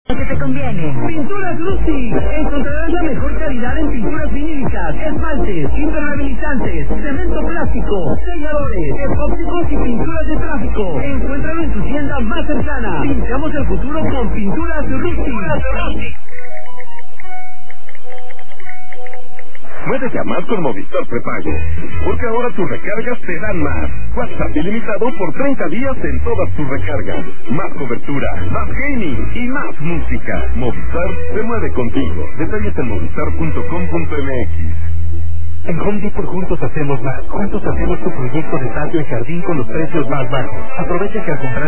que te conviene. Pinturas Lucy. Encontrarás la mejor calidad en pinturas vinílicas, esmaltes, impermeabilizantes, cemento plástico, selladores, epóxicos y pinturas de tráfico. Encuéntralo en tu tienda más cercana. Pintamos el futuro con Pinturas Lucy. Muévete a más con Movistar Prepago, porque ahora tus recargas te dan más. WhatsApp ilimitado por 30 días en todas tus recargas. Más cobertura, más gaming y más música. Movistar se mueve contigo. Detalles en movistar.com.mx. En Home Depot juntos hacemos más. Juntos hacemos tu proyecto de patio y jardín con los precios más bajos. Aprovecha que al comprar